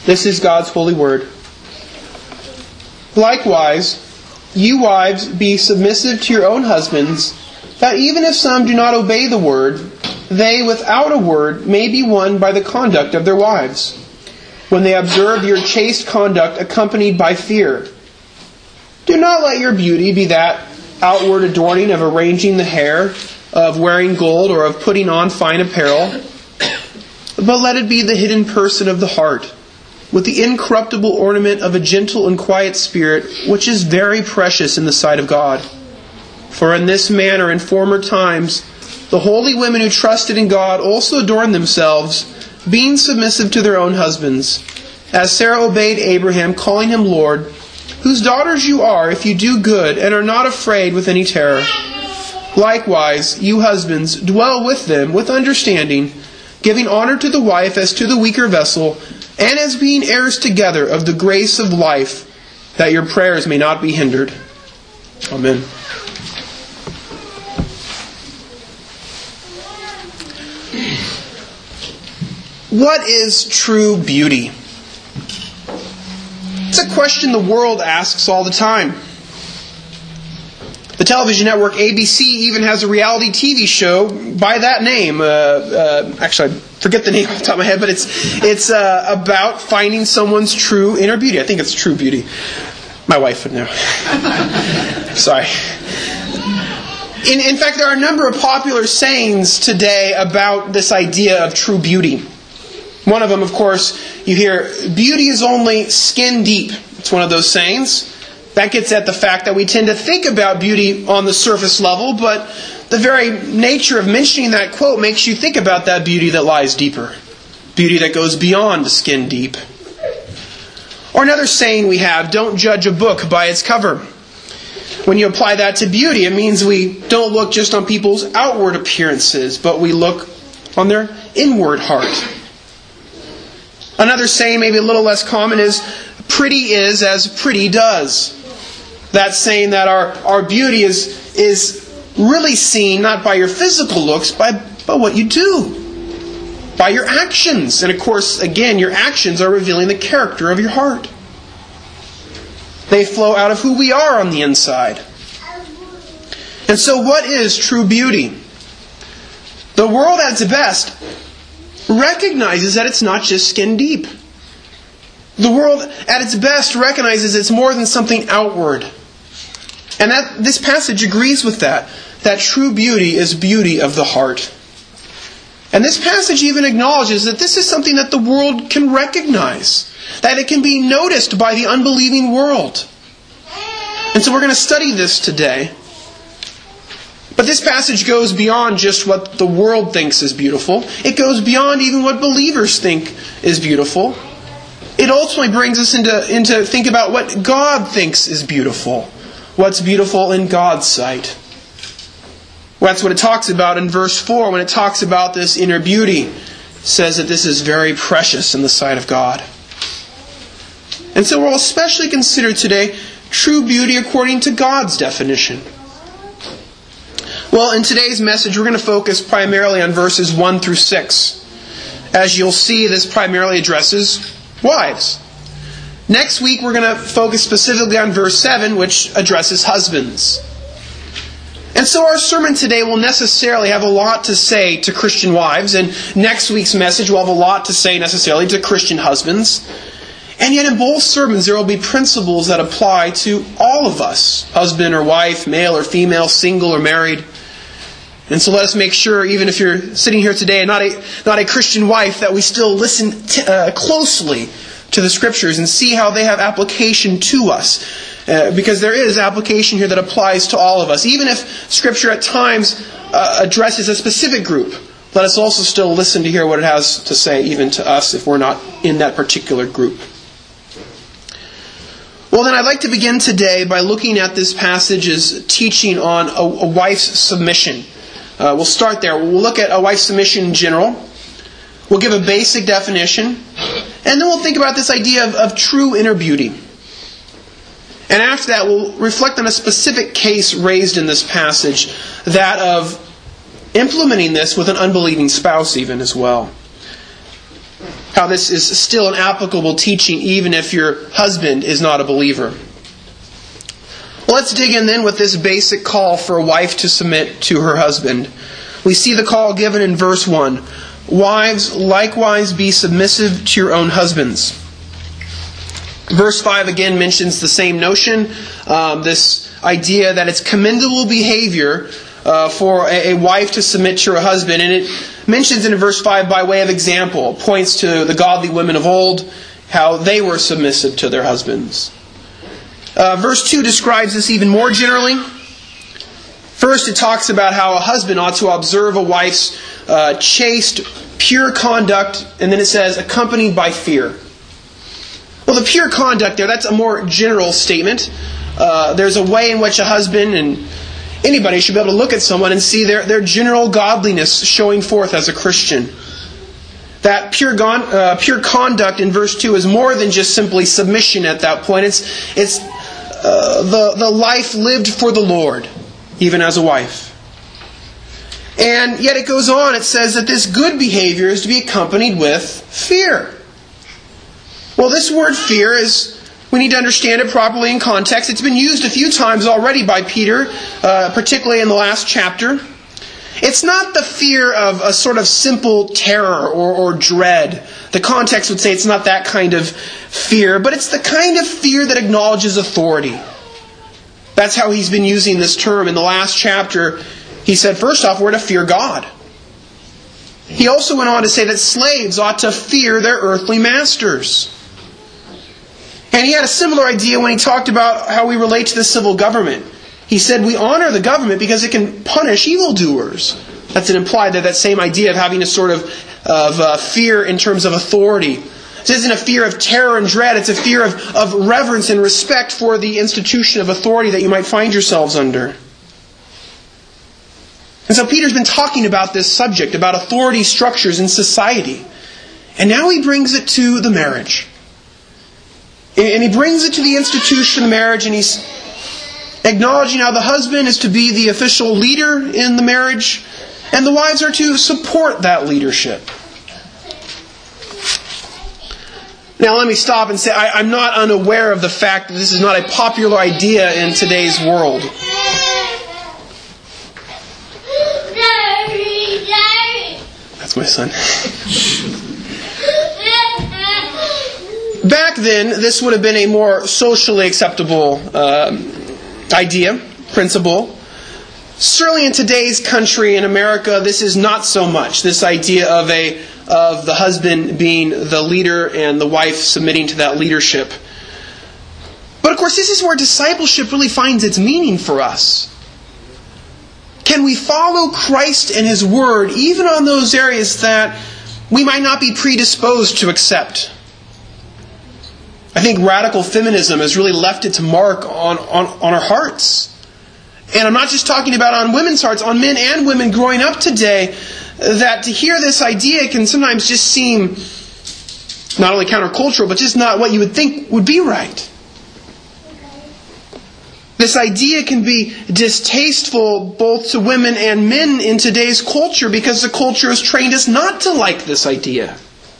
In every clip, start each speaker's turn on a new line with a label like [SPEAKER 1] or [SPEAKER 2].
[SPEAKER 1] This is God's holy word. Likewise, you wives, be submissive to your own husbands, that even if some do not obey the word, they without a word may be won by the conduct of their wives, when they observe your chaste conduct accompanied by fear. Do not let your beauty be that outward adorning of arranging the hair, of wearing gold, or of putting on fine apparel, but let it be the hidden person of the heart, with the incorruptible ornament of a gentle and quiet spirit, which is very precious in the sight of God. For in this manner in former times the holy women who trusted in God also adorned themselves, being submissive to their own husbands, as Sarah obeyed Abraham, calling him Lord, whose daughters you are if you do good and are not afraid with any terror. Likewise, you husbands, dwell with them with understanding, giving honor to the wife as to the weaker vessel, and as being heirs together of the grace of life, that your prayers may not be hindered. Amen. What is true beauty? It's a question the world asks all the time. The television network ABC even has a reality TV show by that name. Actually, I forget the name off the top of my head, but it's about finding someone's true inner beauty. I think it's True Beauty. My wife would know. Sorry. In fact, there are a number of popular sayings today about this idea of true beauty. One of them, of course, you hear, beauty is only skin deep. It's one of those sayings. That gets at the fact that we tend to think about beauty on the surface level, but the very nature of mentioning that quote makes you think about that beauty that lies deeper. Beauty that goes beyond skin deep. Or another saying we have, don't judge a book by its cover. When you apply that to beauty, it means we don't look just on people's outward appearances, but we look on their inward heart. Another saying, maybe a little less common, is pretty is as pretty does. That's saying that our beauty is really seen not by your physical looks, but by what you do. By your actions. And of course, again, your actions are revealing the character of your heart. They flow out of who we are on the inside. And so what is true beauty? The world at its best recognizes that it's not just skin deep. The world at its best recognizes it's more than something outward. And that this passage agrees with that. That true beauty is beauty of the heart. And this passage even acknowledges that this is something that the world can recognize. That it can be noticed by the unbelieving world. And so we're going to study this today. But this passage goes beyond just what the world thinks is beautiful. It goes beyond even what believers think is beautiful. It ultimately brings us into think about what God thinks is beautiful. What's beautiful in God's sight. Well, that's what it talks about in verse 4 when it talks about this inner beauty. It says that this is very precious in the sight of God. And so we'll especially consider today true beauty according to God's definition. Well, in today's message, we're going to focus primarily on verses 1 through 6. As you'll see, this primarily addresses wives. Next week, we're going to focus specifically on verse 7, which addresses husbands. And so our sermon today will necessarily have a lot to say to Christian wives, and next week's message will have a lot to say necessarily to Christian husbands. And yet in both sermons, there will be principles that apply to all of us, husband or wife, male or female, single or married. And so let us make sure, even if you're sitting here today and not a Christian wife, that we still listen closely to the Scriptures and see how they have application to us. Because there is application here that applies to all of us. Even if Scripture at times addresses a specific group, let us also still listen to hear what it has to say even to us if we're not in that particular group. Well, then I'd like to begin today by looking at this passage's teaching on a wife's submission. We'll start there. We'll look at a wife's submission in general. We'll give a basic definition. And then we'll think about this idea of true inner beauty. And after that, we'll reflect on a specific case raised in this passage, that of implementing this with an unbelieving spouse even as well. How this is still an applicable teaching even if your husband is not a believer. Well, let's dig in then with this basic call for a wife to submit to her husband. We see the call given in verse 1. Wives, likewise be submissive to your own husbands. Verse 5 again mentions the same notion, this idea that it's commendable behavior for a wife to submit to her husband. And it mentions in verse 5 by way of example, points to the godly women of old, how they were submissive to their husbands. Verse 2 describes this even more generally. First, it talks about how a husband ought to observe a wife's chaste, pure conduct, and then it says, accompanied by fear. Well, the pure conduct there, that's a more general statement. There's a way in which a husband and anybody should be able to look at someone and see their general godliness showing forth as a Christian. That pure conduct in verse 2 is more than just simply submission at that point. It's the life lived for the Lord, even as a wife. And yet it goes on, it says that this good behavior is to be accompanied with fear. Well, this word fear we need to understand it properly in context. It's been used a few times already by Peter, particularly in the last chapter. It's not the fear of a sort of simple terror or dread. The context would say it's not that kind of fear, but it's the kind of fear that acknowledges authority. That's how he's been using this term. In the last chapter, he said, first off, we're to fear God. He also went on to say that slaves ought to fear their earthly masters. And he had a similar idea when he talked about how we relate to the civil government. He said we honor the government because it can punish evildoers. That's an implied that same idea of having a sort of fear in terms of authority. This isn't a fear of terror and dread. It's a fear of reverence and respect for the institution of authority that you might find yourselves under. And so Peter's been talking about this subject, about authority structures in society. And now he brings it to the marriage. And he brings it to the institution of marriage, and he's acknowledging how the husband is to be the official leader in the marriage, and the wives are to support that leadership. Now let me stop and say I'm not unaware of the fact that this is not a popular idea in today's world. That's my son. Back then, this would have been a more socially acceptable idea, principle. Certainly in today's country, in America, this is not so much. This idea of the husband being the leader and the wife submitting to that leadership. But of course, this is where discipleship really finds its meaning for us. Can we follow Christ and His Word even on those areas that we might not be predisposed to accept? I think radical feminism has really left its mark on our hearts. And I'm not just talking about on women's hearts, on men and women growing up today, that to hear this idea can sometimes just seem not only countercultural, but just not what you would think would be right. This idea can be distasteful both to women and men in today's culture because the culture has trained us not to like this idea.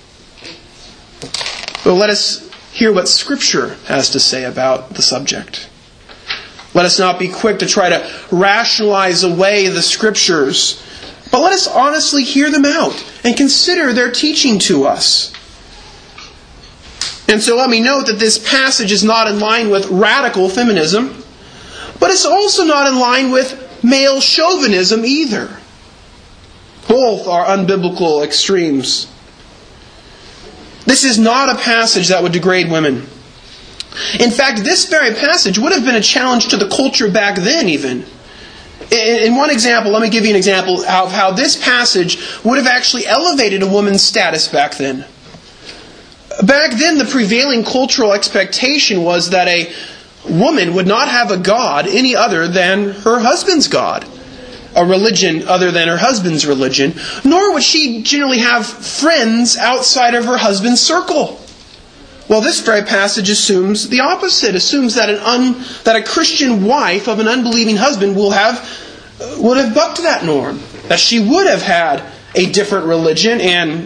[SPEAKER 1] But let us hear what Scripture has to say about the subject. Let us not be quick to try to rationalize away the Scriptures, but let us honestly hear them out and consider their teaching to us. And so let me note that this passage is not in line with radical feminism, but it's also not in line with male chauvinism either. Both are unbiblical extremes. This is not a passage that would degrade women. In fact, this very passage would have been a challenge to the culture back then even. In one example, let me give you an example of how this passage would have actually elevated a woman's status back then. Back then, the prevailing cultural expectation was that a woman would not have a god any other than her husband's god, a religion other than her husband's religion, nor would she generally have friends outside of her husband's circle. Well, this very passage assumes the opposite. Assumes that a Christian wife of an unbelieving husband would have bucked that norm. That she would have had a different religion and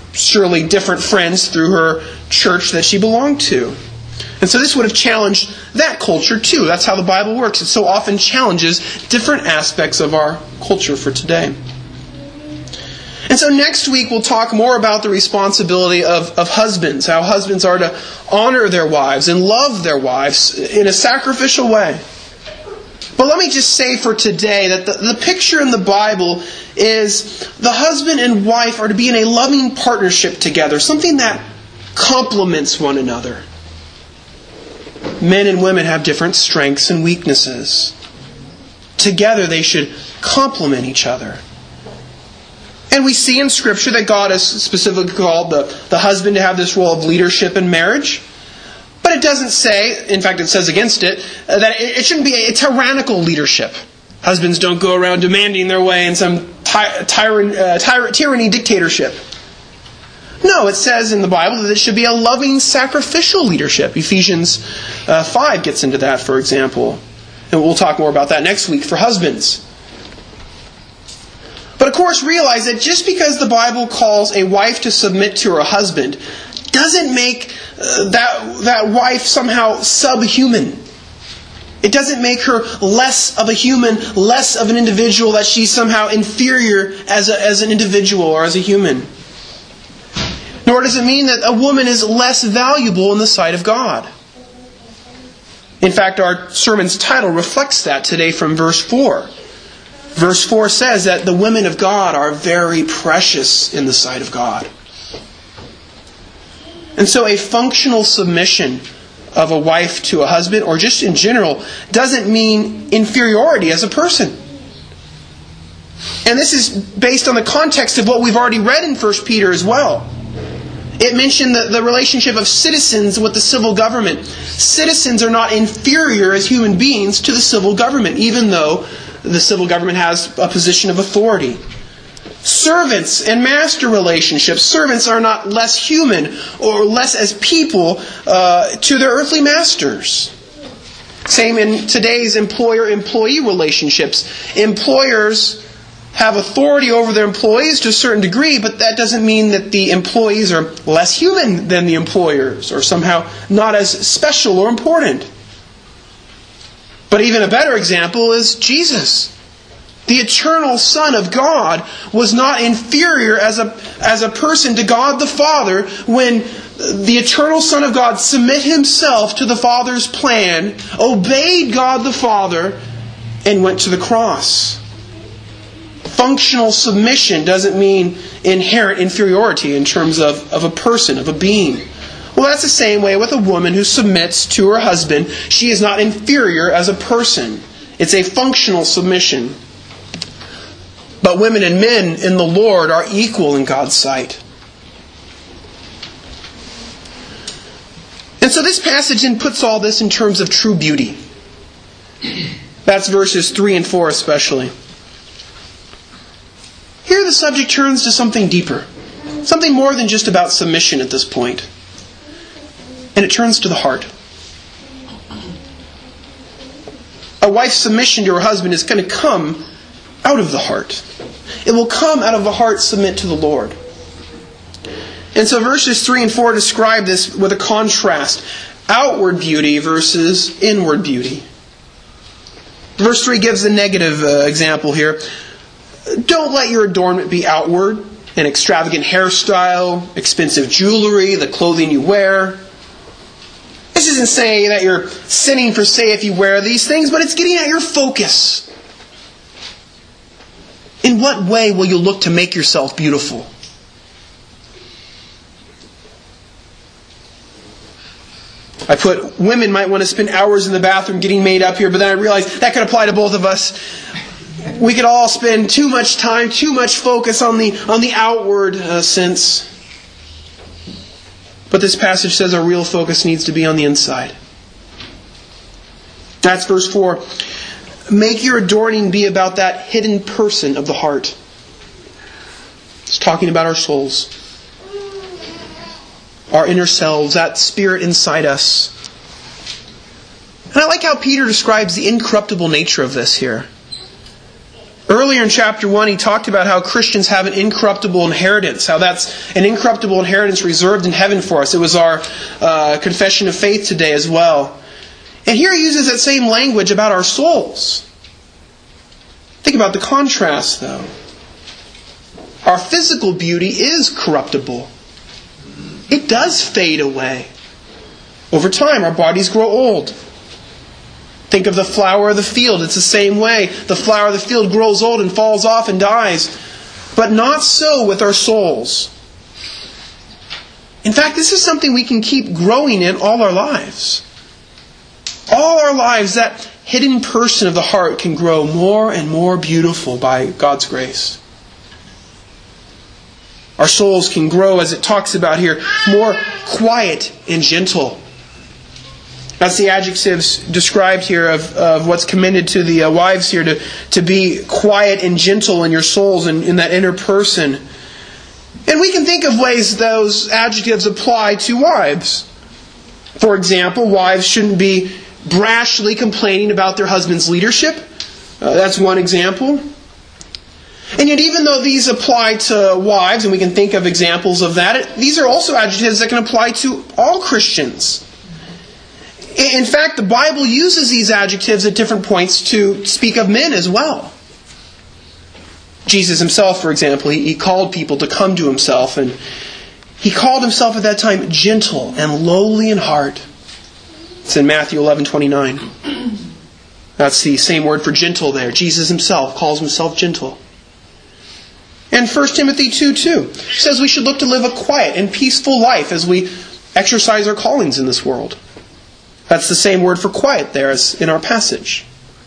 [SPEAKER 1] surely different friends through her church that she belonged to. And so this would have challenged that culture too. That's how the Bible works. It so often challenges different aspects of our culture for today. And so next week we'll talk more about the responsibility of husbands, how husbands are to honor their wives and love their wives in a sacrificial way. But let me just say for today that the picture in the Bible is the husband and wife are to be in a loving partnership together, something that complements one another. Men and women have different strengths and weaknesses. Together they should complement each other. And we see in Scripture that God has specifically called the husband to have this role of leadership in marriage. But it doesn't say, in fact it says against it, that it shouldn't be a tyrannical leadership. Husbands don't go around demanding their way in some tyranny dictatorship. No, it says in the Bible that it should be a loving sacrificial leadership. Ephesians 5 gets into that, for example. And we'll talk more about that next week for husbands. But of course realize that just because the Bible calls a wife to submit to her husband doesn't make that wife somehow subhuman. It doesn't make her less of a human, less of an individual, that she's somehow inferior as an individual or as a human. Nor does it mean that a woman is less valuable in the sight of God. In fact, our sermon's title reflects that today from verse 4. Verse 4 says that the women of God are very precious in the sight of God. And so a functional submission of a wife to a husband, or just in general, doesn't mean inferiority as a person. And this is based on the context of what we've already read in 1 Peter as well. It mentioned the relationship of citizens with the civil government. Citizens are not inferior as human beings to the civil government, even though the civil government has a position of authority. Servants and master relationships. Servants are not less human or less as people to their earthly masters. Same in today's employer-employee relationships. Employers have authority over their employees to a certain degree, but that doesn't mean that the employees are less human than the employers or somehow not as special or important. But even a better example is Jesus. The eternal Son of God was not inferior as a person to God the Father when the eternal Son of God submit Himself to the Father's plan, obeyed God the Father, and went to the cross. Functional submission doesn't mean inherent inferiority in terms of a person, of a being. Well, that's the same way with a woman who submits to her husband. She is not inferior as a person. It's a functional submission. But women and men in the Lord are equal in God's sight. And so this passage then puts all this in terms of true beauty. That's verses 3 and 4 especially. Here the subject turns to something deeper. Something more than just about submission at this point. And it turns to the heart. A wife's submission to her husband is going to come out of the heart. It will come out of a heart submit to the Lord. And so verses 3 and 4 describe this with a contrast. Outward beauty versus inward beauty. Verse 3 gives a negative example here. Don't let your adornment be outward, an extravagant hairstyle, expensive jewelry, the clothing you wear. This isn't saying that you're sinning for say if you wear these things, but it's getting at your focus. In what way will you look to make yourself beautiful? I put women might want to spend hours in the bathroom getting made up here, but then I realized that could apply to both of us. We could all spend too much time, too much focus on the outward sense. But this passage says our real focus needs to be on the inside. That's verse 4. Make your adorning be about that hidden person of the heart. It's talking about our souls. Our inner selves, that spirit inside us. And I like how Peter describes the incorruptible nature of this here. Earlier in chapter 1, he talked about how Christians have an incorruptible inheritance, how that's an incorruptible inheritance reserved in heaven for us. It was our confession of faith today as well. And here he uses that same language about our souls. Think about the contrast, though. Our physical beauty is corruptible. It does fade away. Over time, our bodies grow old. Think of the flower of the field. It's the same way. The flower of the field grows old and falls off and dies. But not so with our souls. In fact, this is something we can keep growing in all our lives. All our lives, that hidden person of the heart can grow more and more beautiful by God's grace. Our souls can grow, as it talks about here, more quiet and gentle. That's the adjectives described here of what's commended to the wives here, to be quiet and gentle in your souls and in that inner person. And we can think of ways those adjectives apply to wives. For example, wives shouldn't be brashly complaining about their husband's leadership. That's one example. And yet, even though these apply to wives, and we can think of examples of that, these are also adjectives that can apply to all Christians. In fact, the Bible uses these adjectives at different points to speak of men as well. Jesus himself, for example, he called people to come to himself, and he called himself at that time gentle and lowly in heart. It's in Matthew 11:29. That's the same word for gentle there. Jesus himself calls himself gentle. And 1 Timothy 2:2 says we should look to live a quiet and peaceful life as we exercise our callings in this world. That's the same word for quiet there as in our passage.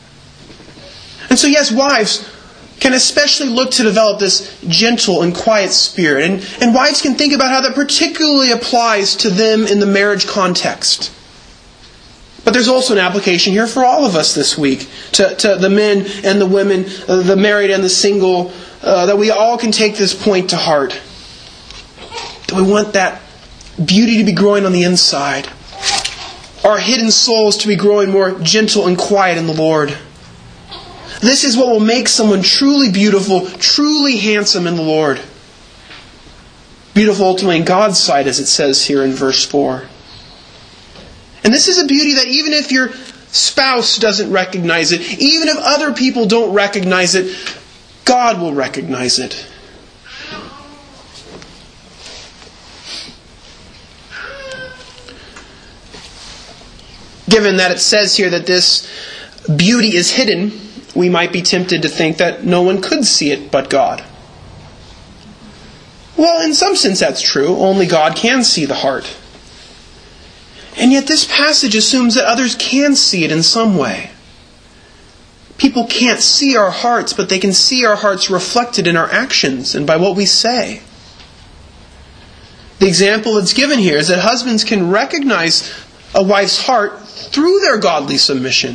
[SPEAKER 1] And so yes, wives can especially look to develop this gentle and quiet spirit. And wives can think about how that particularly applies to them in the marriage context. But there's also an application here for all of us this week, to the men and the women, the married and the single, that we all can take this point to heart. That we want that beauty to be growing on the inside. Our hidden souls to be growing more gentle and quiet in the Lord. This is what will make someone truly beautiful, truly handsome in the Lord. Beautiful ultimately in God's sight, as it says here in verse 4. And this is a beauty that even if your spouse doesn't recognize it, even if other people don't recognize it, God will recognize it. Given that it says here that this beauty is hidden, we might be tempted to think that no one could see it but God. Well, in some sense that's true. Only God can see the heart. And yet this passage assumes that others can see it in some way. People can't see our hearts, but they can see our hearts reflected in our actions and by what we say. The example that's given here is that husbands can recognize a wife's heart through their godly submission.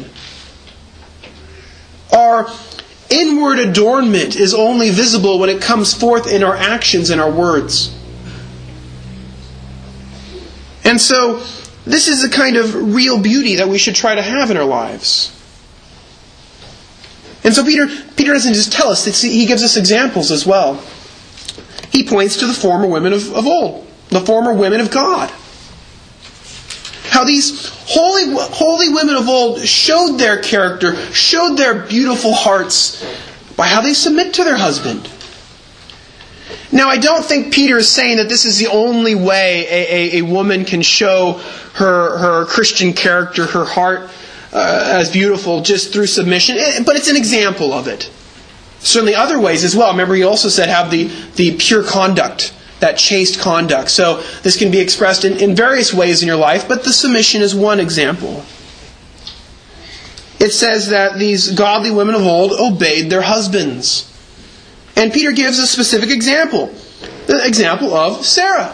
[SPEAKER 1] Our inward adornment is only visible when it comes forth in our actions and our words. And so, this is the kind of real beauty that we should try to have in our lives. And so Peter doesn't just tell us, he gives us examples as well. He points to the former women of old, the former women of God. How these holy women of old showed their character, showed their beautiful hearts by how they submit to their husband. Now, I don't think Peter is saying that this is the only way a woman can show her Christian character, her heart as beautiful, just through submission. But it's an example of it. Certainly other ways as well. Remember, he also said have the pure conduct, that chaste conduct. So this can be expressed in various ways in your life, but the submission is one example. It says that these godly women of old obeyed their husbands. And Peter gives a specific example. The example of Sarah.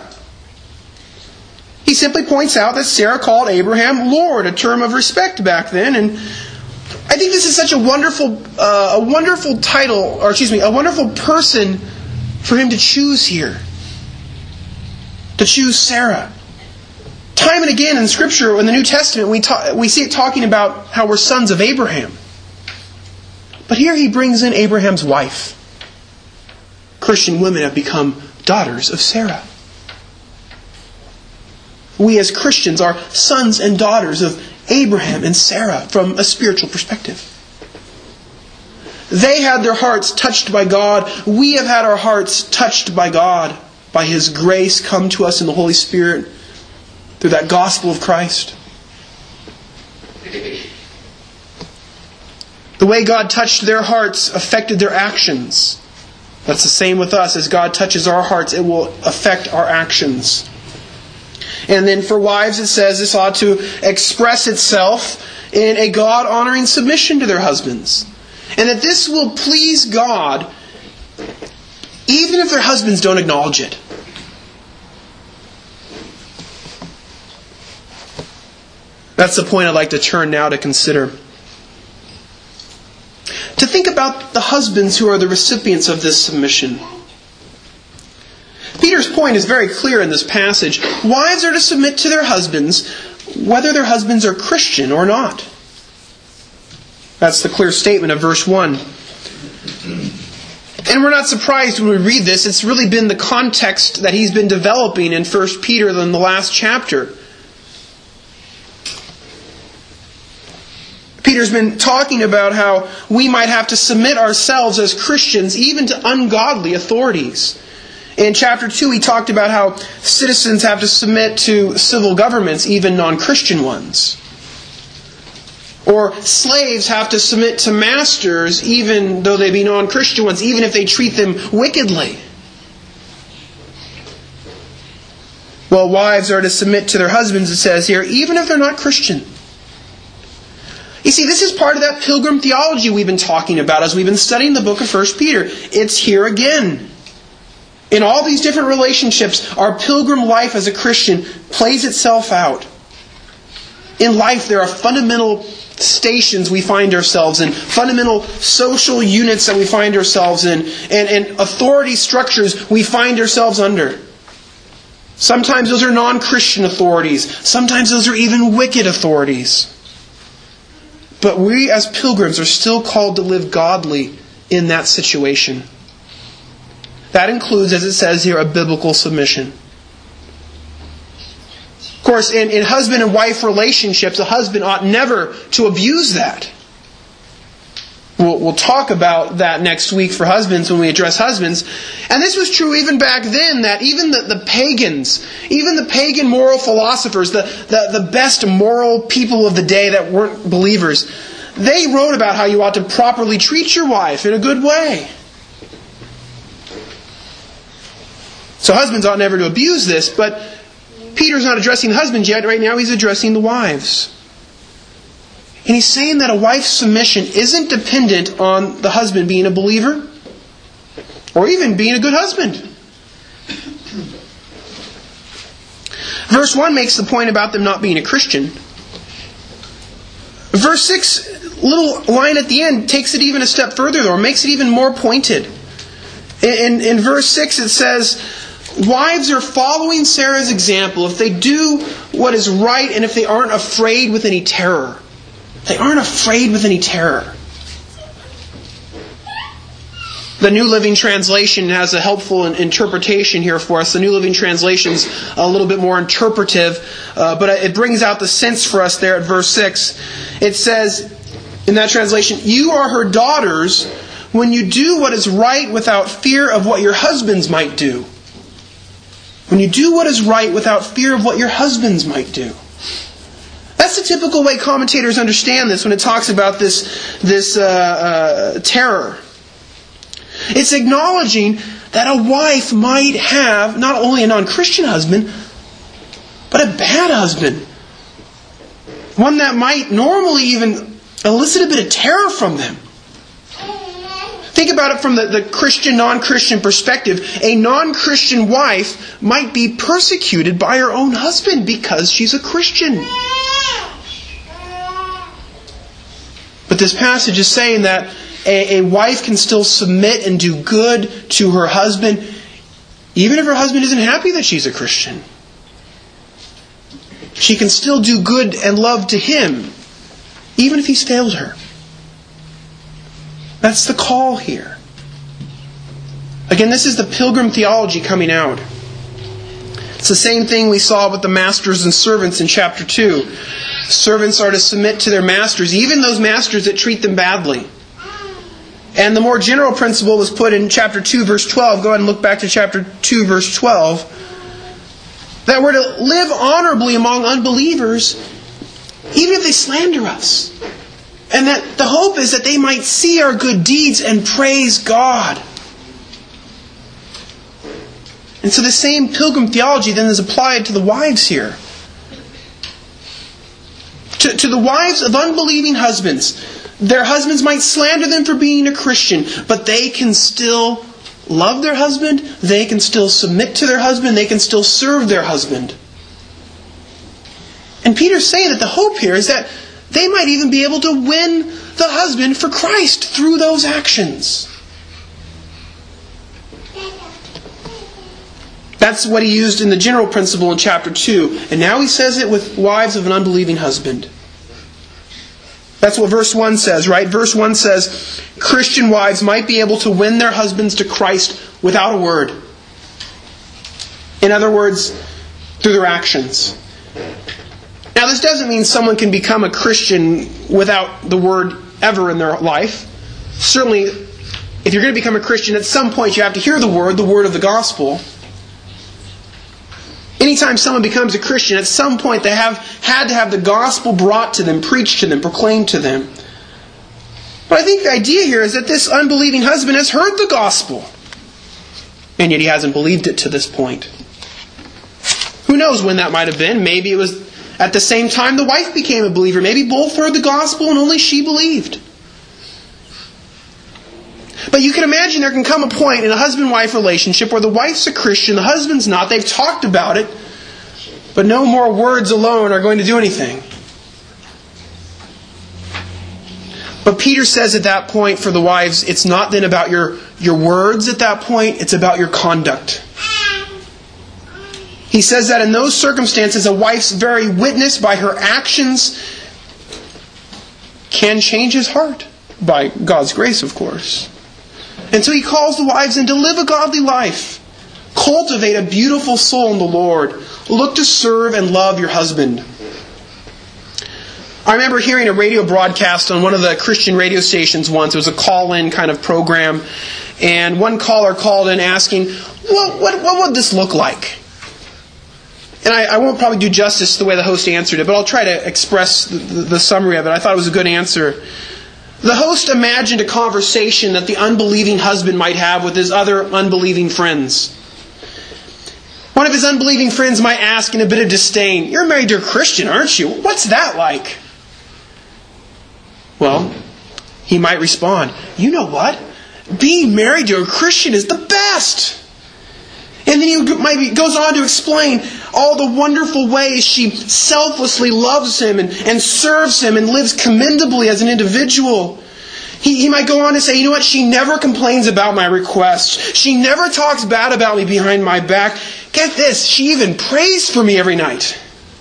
[SPEAKER 1] He simply points out that Sarah called Abraham Lord, a term of respect back then. And I think this is such a wonderful title, or a wonderful person for him to choose here. To choose Sarah. Time and again in Scripture, in the New Testament, we see it talking about how we're sons of Abraham. But here he brings in Abraham's wife. Christian women have become daughters of Sarah. We as Christians are sons and daughters of Abraham and Sarah from a spiritual perspective. They had their hearts touched by God. We have had our hearts touched by God, by His grace come to us in the Holy Spirit through that gospel of Christ. The way God touched their hearts affected their actions. That's the same with us. As God touches our hearts, it will affect our actions. And then for wives, it says this ought to express itself in a God-honoring submission to their husbands. And that this will please God even if their husbands don't acknowledge it. That's the point I'd like to turn now to consider. To think about the husbands who are the recipients of this submission. Peter's point is very clear in this passage. Wives are to submit to their husbands whether their husbands are Christian or not. That's the clear statement of verse 1. And we're not surprised when we read this. It's really been the context that he's been developing in 1 Peter in the last chapter. Peter's been talking about how we might have to submit ourselves as Christians even to ungodly authorities. In chapter 2, he talked about how citizens have to submit to civil governments, even non-Christian ones. Or slaves have to submit to masters, even though they be non-Christian ones, even if they treat them wickedly. Well, wives are to submit to their husbands, it says here, even if they're not Christian. You see, this is part of that pilgrim theology we've been talking about as we've been studying the book of 1 Peter. It's here again. In all these different relationships, our pilgrim life as a Christian plays itself out. In life, there are fundamental stations we find ourselves in, fundamental social units that we find ourselves in, and authority structures we find ourselves under. Sometimes those are non-Christian authorities. Sometimes those are even wicked authorities. But we as pilgrims are still called to live godly in that situation. That includes, as it says here, a biblical submission. Of course, in husband and wife relationships, a husband ought never to abuse that. We'll talk about that next week for husbands when we address husbands. And this was true even back then, that even the pagans, even the pagan moral philosophers, the best moral people of the day that weren't believers, they wrote about how you ought to properly treat your wife in a good way. So husbands ought never to abuse this, but Peter's not addressing the husbands yet. Right now he's addressing the wives. And he's saying that a wife's submission isn't dependent on the husband being a believer or even being a good husband. Verse 1 makes the point about them not being a Christian. Verse 6, little line at the end, takes it even a step further, or makes it even more pointed. In verse 6 it says, wives are following Sarah's example if they do what is right and if they aren't afraid with any terror. They aren't afraid with any terror. The New Living Translation has a helpful interpretation here for us. The New Living Translation's a little bit more interpretive, but it brings out the sense for us there at verse 6. It says, in that translation, you are her daughters when you do what is right without fear of what your husbands might do. When you do what is right without fear of what your husbands might do. That's the typical way commentators understand this when it talks about this terror. It's acknowledging that a wife might have not only a non-Christian husband, but a bad husband. One that might normally even elicit a bit of terror from them. Think about it from the Christian, non-Christian perspective. A non-Christian wife might be persecuted by her own husband because she's a Christian. But this passage is saying that a wife can still submit and do good to her husband, even if her husband isn't happy that she's a Christian. She can still do good and love to him, even if he's failed her. That's the call here. Again, this is the pilgrim theology coming out. It's the same thing we saw with the masters and servants in chapter 2. Servants are to submit to their masters, even those masters that treat them badly. And the more general principle was put in chapter 2, verse 12. Go ahead and look back to chapter 2, verse 12. That we're to live honorably among unbelievers, even if they slander us. And that the hope is that they might see our good deeds and praise God. And so the same pilgrim theology then is applied to the wives here. To the wives of unbelieving husbands. Their husbands might slander them for being a Christian, but they can still love their husband, they can still submit to their husband, they can still serve their husband. And Peter's saying that the hope here is that they might even be able to win the husband for Christ through those actions. That's what he used in the general principle in chapter 2. And now he says it with wives of an unbelieving husband. That's what verse 1 says, right? Verse 1 says, Christian wives might be able to win their husbands to Christ without a word. In other words, through their actions. Now, this doesn't mean someone can become a Christian without the word ever in their life. Certainly, if you're going to become a Christian, at some point you have to hear the word of the gospel. Anytime someone becomes a Christian, at some point they have had to have the gospel brought to them, preached to them, proclaimed to them. But I think the idea here is that this unbelieving husband has heard the gospel, and yet he hasn't believed it to this point. Who knows when that might have been? Maybe it was at the same time the wife became a believer. Maybe both heard the gospel and only she believed. But you can imagine there can come a point in a husband-wife relationship where the wife's a Christian, the husband's not. They've talked about it, but no more words alone are going to do anything. But Peter says at that point for the wives, it's not then about your words at that point, it's about your conduct. He says that in those circumstances, a wife's very witness by her actions can change his heart. By God's grace, of course. And so he calls the wives in to live a godly life. Cultivate a beautiful soul in the Lord. Look to serve and love your husband. I remember hearing a radio broadcast on one of the Christian radio stations once. It was a call-in kind of program. And one caller called in asking, well, what would this look like? And I won't probably do justice to the way the host answered it, but I'll try to express the summary of it. I thought it was a good answer. The host imagined a conversation that the unbelieving husband might have with his other unbelieving friends. One of his unbelieving friends might ask in a bit of disdain, "You're married to a Christian, aren't you? What's that like?" Well, he might respond, "You know what? Being married to a Christian is the best." And then he goes on to explain all the wonderful ways she selflessly loves him and serves him and lives commendably as an individual. He might go on to say, "You know what? She never complains about my requests. She never talks bad about me behind my back. Get this, she even prays for me every night."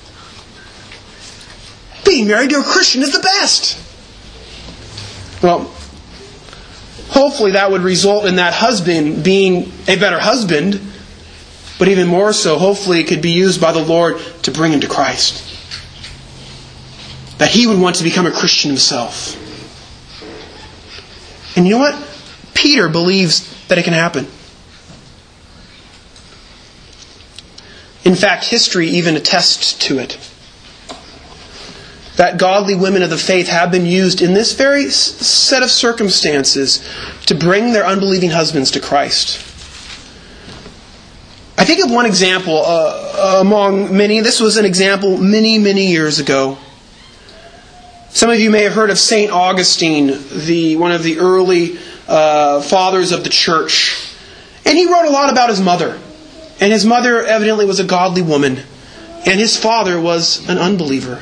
[SPEAKER 1] Being married to a Christian is the best. Well, hopefully that would result in that husband being a better husband. But even more so, hopefully it could be used by the Lord to bring him to Christ. That he would want to become a Christian himself. And you know what? Peter believes that it can happen. In fact, history even attests to it. That godly women of the faith have been used in this very set of circumstances to bring their unbelieving husbands to Christ. I think of one example among many. This was an example many, many years ago. Some of you may have heard of St. Augustine, one of the early fathers of the church. And he wrote a lot about his mother. And his mother evidently was a godly woman. And his father was an unbeliever.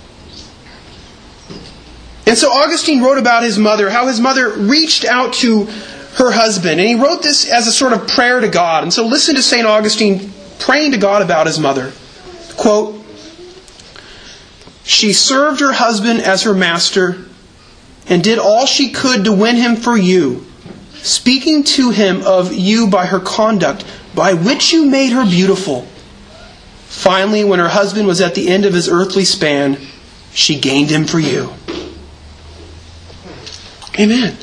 [SPEAKER 1] And so Augustine wrote about his mother, how his mother reached out to her husband. And he wrote this as a sort of prayer to God. And so listen to St. Augustine praying to God about his mother. Quote, "She served her husband as her master and did all she could to win him for you, speaking to him of you by her conduct, by which you made her beautiful. Finally, when her husband was at the end of his earthly span, she gained him for you. Amen.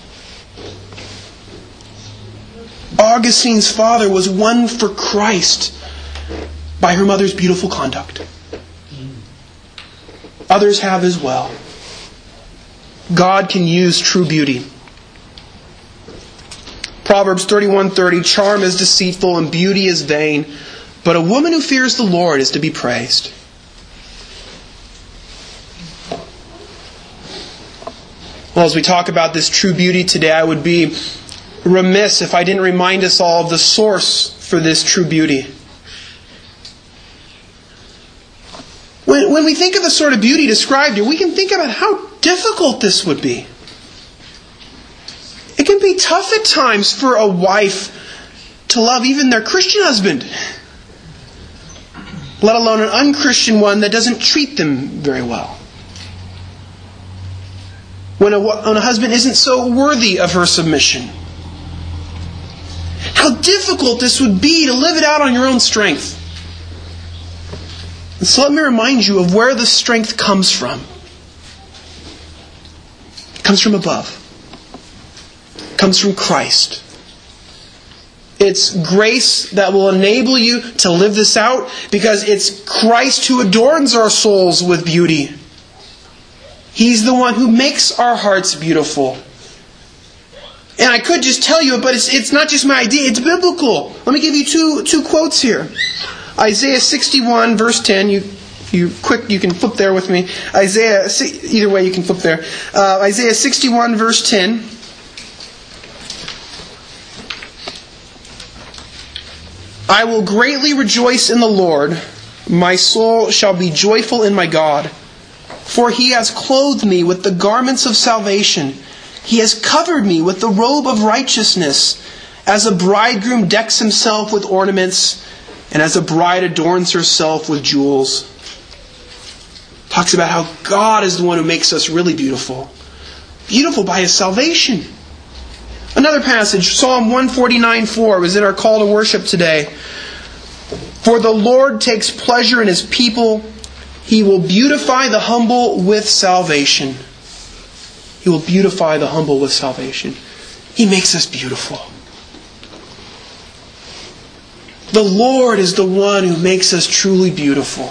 [SPEAKER 1] Augustine's father was won for Christ by her mother's beautiful conduct. Others have as well. God can use true beauty. Proverbs 31:30, charm is deceitful and beauty is vain, but a woman who fears the Lord is to be praised. Well, as we talk about this true beauty today, I would be remiss if I didn't remind us all of the source for this true beauty. When we think of the sort of beauty described here, we can think about how difficult this would be. It can be tough at times for a wife to love even their Christian husband, let alone an unchristian one that doesn't treat them very well. When a husband isn't so worthy of her submission. How difficult this would be to live it out on your own strength. And so let me remind you of where the strength comes from. It comes from above. It comes from Christ. It's grace that will enable you to live this out because it's Christ who adorns our souls with beauty. He's the one who makes our hearts beautiful. And I could just tell you, but it's not just my idea, it's biblical. Let me give you two quotes here. Isaiah 61 verse 10, you can flip there with me. Either way you can flip there. Isaiah 61 verse 10. I will greatly rejoice in the Lord. My soul shall be joyful in my God. For He has clothed me with the garments of salvation. He has covered me with the robe of righteousness, as a bridegroom decks himself with ornaments, and as a bride adorns herself with jewels. Talks about how God is the one who makes us really beautiful. Beautiful by His salvation. Another passage, Psalm 149:4, was in our call to worship today. For the Lord takes pleasure in His people. He will beautify the humble with salvation. He will beautify the humble with salvation. He makes us beautiful. The Lord is the one who makes us truly beautiful.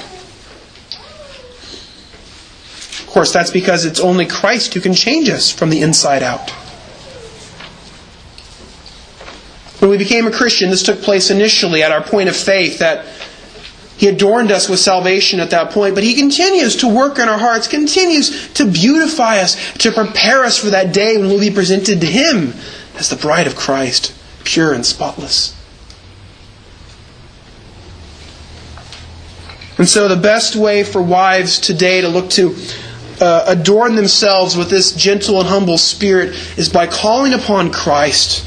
[SPEAKER 1] Of course, that's because it's only Christ who can change us from the inside out. When we became a Christian, this took place initially at our point of faith, that He adorned us with salvation at that point, but He continues to work in our hearts, continues to beautify us, to prepare us for that day when we'll be presented to Him as the bride of Christ, pure and spotless. And so the best way for wives today to look to adorn themselves with this gentle and humble spirit is by calling upon Christ.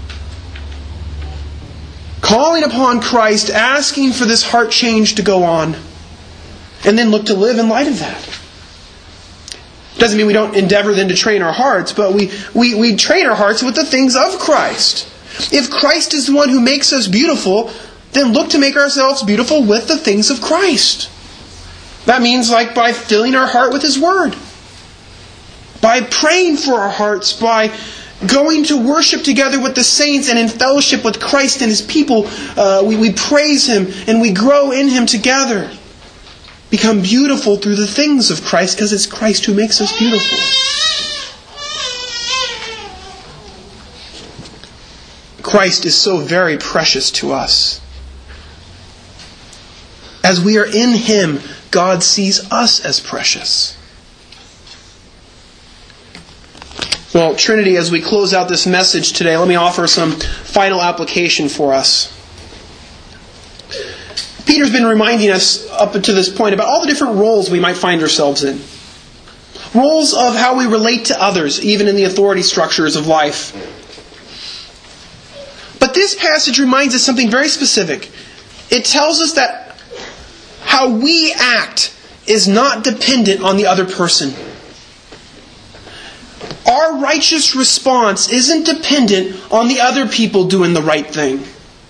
[SPEAKER 1] Calling upon Christ, asking for this heart change to go on, and then look to live in light of that. Doesn't mean we don't endeavor then to train our hearts, but we train our hearts with the things of Christ. If Christ is the one who makes us beautiful, then look to make ourselves beautiful with the things of Christ. That means like by filling our heart with His Word, by praying for our hearts, by going to worship together with the saints and in fellowship with Christ and His people. We praise Him and we grow in Him together. Become beautiful through the things of Christ because it's Christ who makes us beautiful. Christ is so very precious to us. As we are in Him, God sees us as precious. Well, Trinity, as we close out this message today, let me offer some final application for us. Peter's been reminding us up to this point about all the different roles we might find ourselves in. Roles of how we relate to others, even in the authority structures of life. But this passage reminds us something very specific. It tells us that how we act is not dependent on the other person. our righteous response isn't dependent on the other people doing the right thing.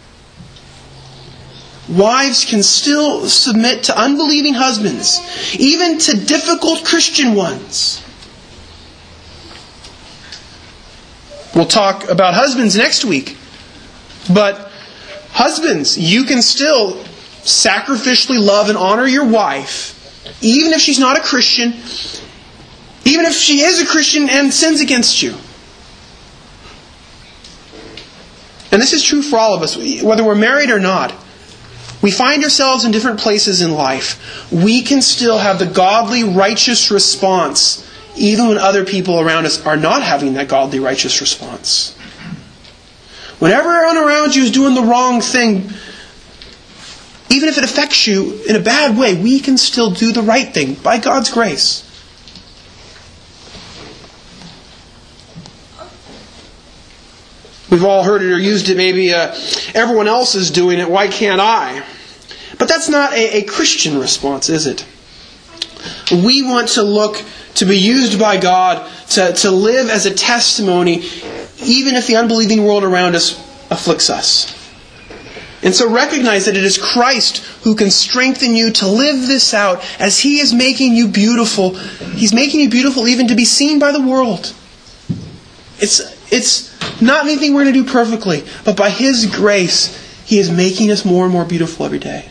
[SPEAKER 1] Wives can still submit to unbelieving husbands, even to difficult Christian ones. We'll talk about husbands next week. But husbands, you can still sacrificially love and honor your wife, even if she's not a Christian, even if she is a Christian and sins against you. And this is true for all of us, whether we're married or not. We find ourselves in different places in life. We can still have the godly, righteous response, even when other people around us are not having that godly, righteous response. When everyone around you is doing the wrong thing, even if it affects you in a bad way, we can still do the right thing by God's grace. We've all heard it or used it, maybe everyone else is doing it, why can't I? But that's not a Christian response, is it? We want to look to be used by God to live as a testimony, even if the unbelieving world around us afflicts us. And so recognize that it is Christ who can strengthen you to live this out as He is making you beautiful. He's making you beautiful even to be seen by the world. It's not anything we're going to do perfectly, but by His grace, He is making us more and more beautiful every day.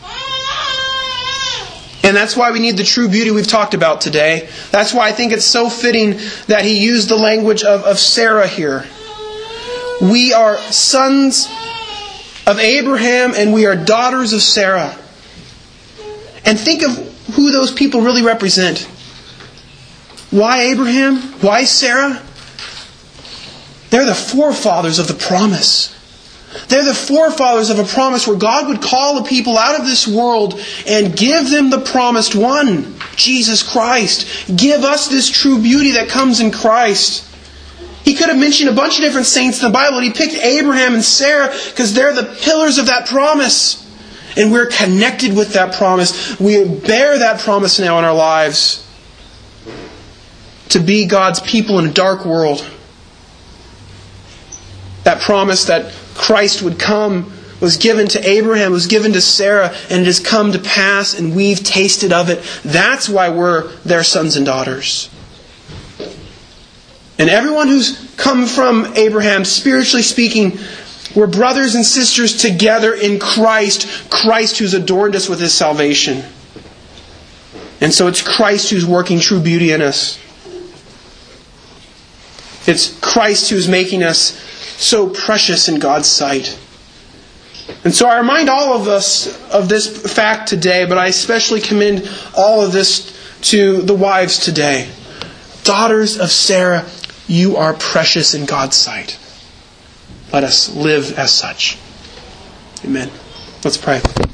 [SPEAKER 1] And that's why we need the true beauty we've talked about today. That's why I think it's so fitting that he used the language of Sarah here. We are sons of Abraham and we are daughters of Sarah. And think of who those people really represent. Why Abraham? Why Sarah? They're the forefathers of the promise. They're the forefathers of a promise where God would call a people out of this world and give them the promised one, Jesus Christ. Give us this true beauty that comes in Christ. He could have mentioned a bunch of different saints in the Bible, and he picked Abraham and Sarah because they're the pillars of that promise. And we're connected with that promise. We bear that promise now in our lives to be God's people in a dark world. That promise that Christ would come was given to Abraham, was given to Sarah, and it has come to pass, and we've tasted of it. That's why we're their sons and daughters. And everyone who's come from Abraham, spiritually speaking, we're brothers and sisters together in Christ. Christ who's adorned us with His salvation. And so it's Christ who's working true beauty in us. It's Christ who's making us so precious in God's sight. And so I remind all of us of this fact today, but I especially commend all of this to the wives today. Daughters of Sarah, you are precious in God's sight. Let us live as such. Amen. Let's pray.